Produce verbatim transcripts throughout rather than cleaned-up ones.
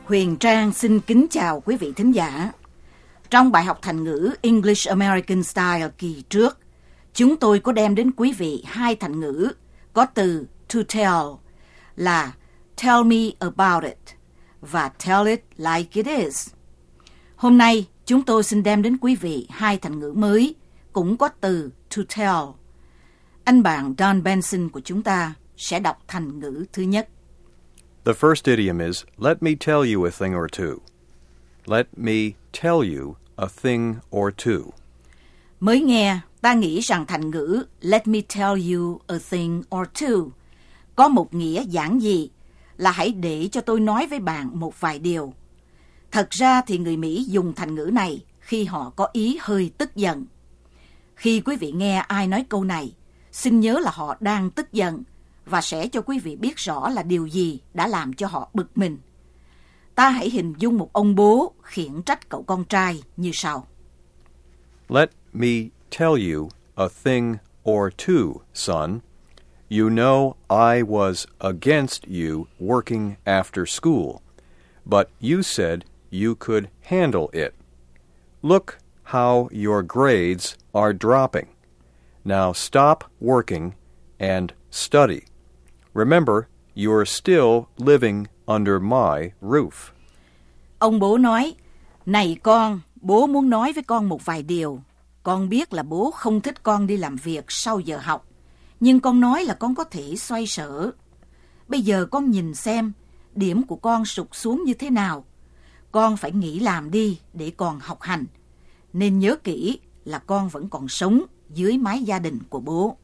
Huyền Trang xin kính chào quý vị thính giả. Trong bài học thành ngữ English American Style kỳ trước, chúng tôi có đem đến quý vị hai thành ngữ có từ to tell là tell me about it và tell it like it is. Hôm nay, chúng tôi xin đem đến quý vị hai thành ngữ mới cũng có từ to tell. Anh bạn Don Benson của chúng ta sẽ đọc thành ngữ thứ nhất. The first idiom is, let me tell you a thing or two. Let me tell you a thing or two. Mới nghe, ta nghĩ rằng thành ngữ let me tell you a thing or two có một nghĩa giản dị là hãy để cho tôi nói với bạn một vài điều. Thật ra thì người Mỹ dùng thành ngữ này khi họ có ý hơi tức giận. Khi quý vị nghe ai nói câu này, xin nhớ là họ đang tức giận và sẽ cho quý vị biết rõ là điều gì đã làm cho họ bực mình. Ta hãy hình dung một ông bố khiển trách cậu con trai như sau. Let me tell you a thing or two, son. You know I was against you working after school, but you said you could handle it. Look how your grades are dropping. Now stop working and study. Remember, you're still living under my roof. Ông bố nói, này con, bố muốn nói với con một vài điều. Con biết là bố không thích con đi làm việc sau giờ học, nhưng con nói là con có thể xoay sở. Bây giờ con nhìn xem, điểm của con sụt xuống như thế nào. Con phải nghỉ làm đi để còn học hành. Nên nhớ kỹ là con vẫn còn sống dưới mái gia đình của bố.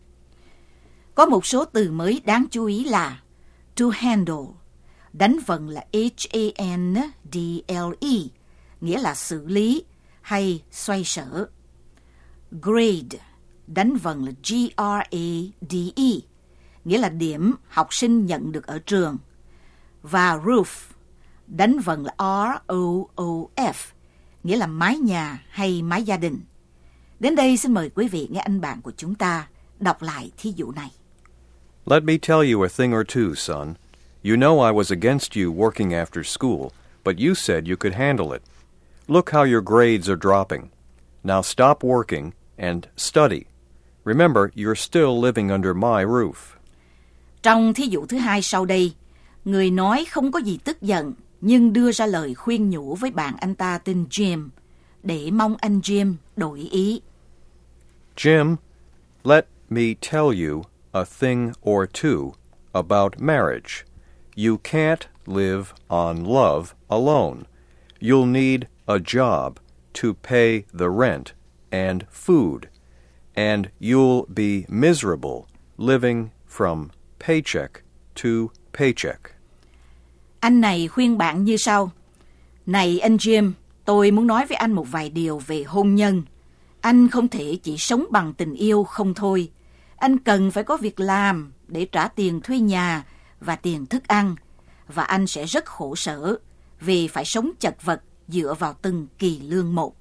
Có một số từ mới đáng chú ý là to handle, đánh vần là H A N D L E, nghĩa là xử lý hay xoay sở. Grade, đánh vần là G R A D E, nghĩa là điểm học sinh nhận được ở trường. Và roof, đánh vần là R O O F, nghĩa là mái nhà hay mái gia đình. Đến đây xin mời quý vị nghe anh bạn của chúng ta đọc lại thí dụ này. Let me tell you a thing or two, son. You know I was against you working after school, but you said you could handle it. Look how your grades are dropping. Now stop working and study. Remember, you're still living under my roof. Trong thí dụ thứ hai sau đây, người nói không có gì tức giận, nhưng đưa ra lời khuyên nhủ với bạn anh ta tên Jim, để mong anh Jim đổi ý. Jim, let me tell you a thing or two about marriage. You can't live on love alone. You'll need a job to pay the rent and food, and you'll be miserable living from paycheck to paycheck. Anh này khuyên bạn như sau. Này anh Jim, tôi muốn nói với anh một vài điều về hôn nhân. Anh không thể chỉ sống bằng tình yêu không thôi. Anh cần phải có việc làm để trả tiền thuê nhà và tiền thức ăn. Và anh sẽ rất khổ sở vì phải sống chật vật dựa vào từng kỳ lương một.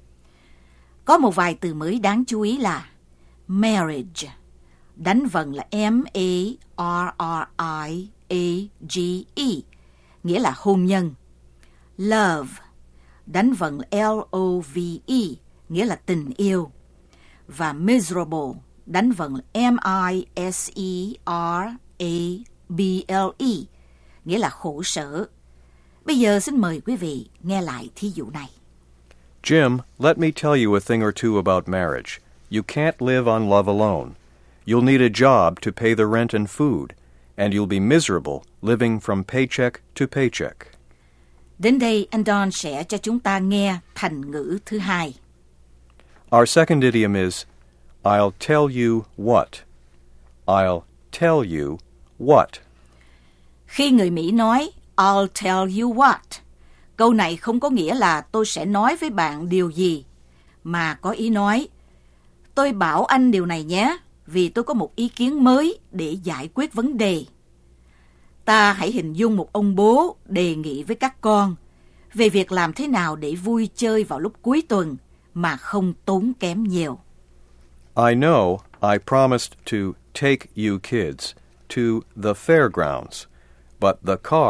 Có một vài từ mới đáng chú ý là marriage, đánh vần là M A R R I A G E, nghĩa là hôn nhân. Love, đánh vần là L O V E, nghĩa là tình yêu. Và miserable, đánh vần là M I S E R A B L E, nghĩa là khổ sở. Bây giờ xin mời quý vị nghe lại thí dụ này. Jim, let me tell you a thing or two about marriage. You can't live on love alone. You'll need a job to pay the rent and food, and you'll be miserable living from paycheck to paycheck. Đến đây, anh Don sẽ cho chúng ta nghe thành ngữ thứ hai. Our second idiom is, I'll tell you what. I'll tell you what. Khi người Mỹ nói, I'll tell you what, câu này không có nghĩa là tôi sẽ nói với bạn điều gì, mà có ý nói, tôi bảo anh điều này nhé, vì tôi có một ý kiến mới để giải quyết vấn đề. Ta hãy hình dung một ông bố đề nghị với các con về việc làm thế nào để vui chơi vào lúc cuối tuần mà không tốn kém nhiều. I know I promised to take you kids to the fairgrounds, but the car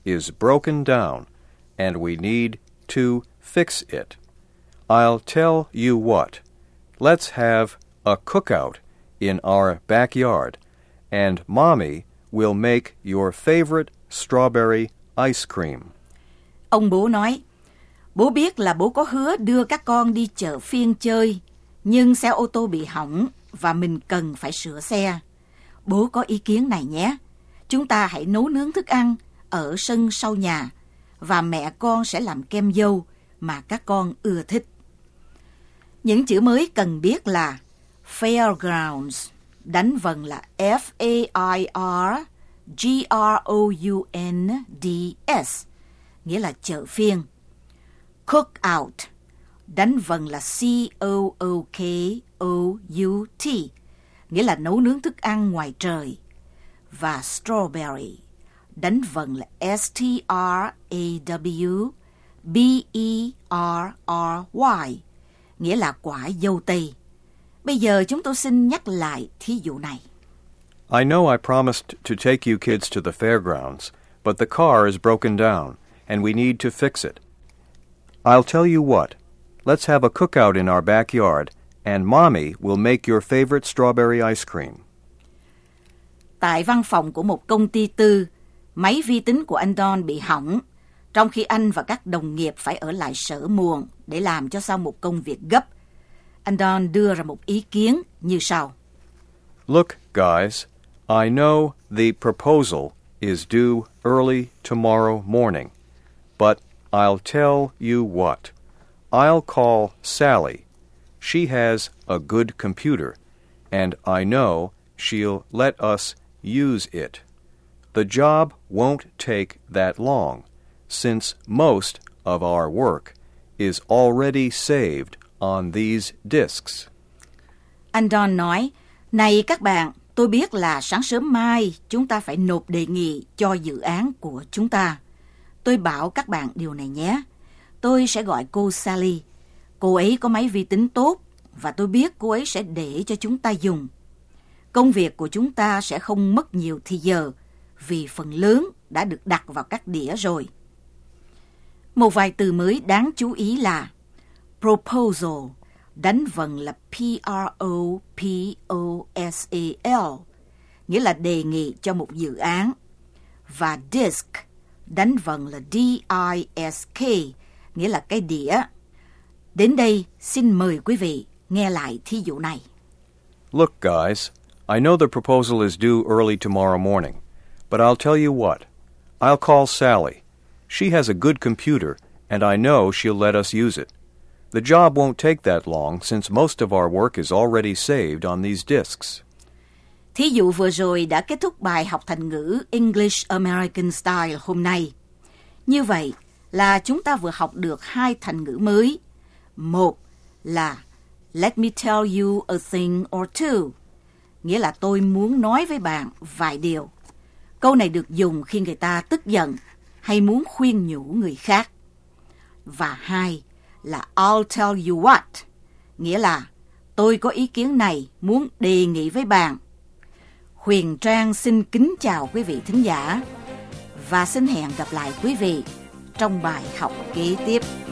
is broken down, and we need to fix it. I'll tell you what. Let's have a cookout in our backyard, and Mommy will make your favorite strawberry ice cream. Ông bố nói, bố biết là bố có hứa đưa các con đi chợ phiên chơi, nhưng xe ô tô bị hỏng và mình cần phải sửa xe. Bố có ý kiến này nhé. Chúng ta hãy nấu nướng thức ăn ở sân sau nhà và mẹ con sẽ làm kem dâu mà các con ưa thích. Những chữ mới cần biết là fairgrounds, đánh vần là F A I R G R O U N D S, nghĩa là chợ phiên. Cookout, đánh vần là C O O K O U T, nghĩa là nấu nướng thức ăn ngoài trời. Và strawberry, đánh vần là S T R A W B E R R Y, nghĩa là quả dâu tây. Bây giờ chúng tôi xin nhắc lại thí dụ này. I know I promised to take you kids to the fairgrounds, but the car is broken down, and we need to fix it. I'll tell you what. Let's have a cookout in our backyard, and Mommy will make your favorite strawberry ice cream. Tại văn phòng của một công ty tư, máy vi tính của anh Don bị hỏng, trong khi anh và các đồng nghiệp phải ở lại sở muộn để làm cho xong một công việc gấp. Anh Don đưa ra một ý kiến như sau. Look, guys, I know the proposal is due early tomorrow morning, but I'll tell you what. I'll call Sally. She has a good computer, and I know she'll let us use it. The job won't take that long, since most of our work is already saved on these disks. Anh Don nói, này các bạn, tôi biết là sáng sớm mai chúng ta phải nộp đề nghị cho dự án của chúng ta. Tôi bảo các bạn điều này nhé. Tôi sẽ gọi cô Sally. Cô ấy có máy vi tính tốt và tôi biết cô ấy sẽ để cho chúng ta dùng. Công việc của chúng ta sẽ không mất nhiều thời giờ vì phần lớn đã được đặt vào các đĩa rồi. Một vài từ mới đáng chú ý là proposal, đánh vần là P R O P O S A L, nghĩa là đề nghị cho một dự án, và disk, đánh vần là D I S K, nghĩa là cái đĩa. Đến đây, xin mời quý vị nghe lại thí dụ này. Look, guys, I know the proposal is due early tomorrow morning, but I'll tell you what. I'll call Sally. She has a good computer, and I know she'll let us use it. The job won't take that long, since most of our work is already saved on these disks. Thí dụ vừa rồi đã kết thúc bài học thành ngữ English American Style hôm nay. Như vậy là chúng ta vừa học được hai thành ngữ mới. Một là Let me tell you a thing or two, nghĩa là tôi muốn nói với bạn vài điều. Câu này được dùng khi người ta tức giận hay muốn khuyên nhủ người khác. Và hai là I'll tell you what, nghĩa là tôi có ý kiến này muốn đề nghị với bạn. Huyền Trang xin kính chào quý vị thính giả và xin hẹn gặp lại quý vị trong bài học kế tiếp.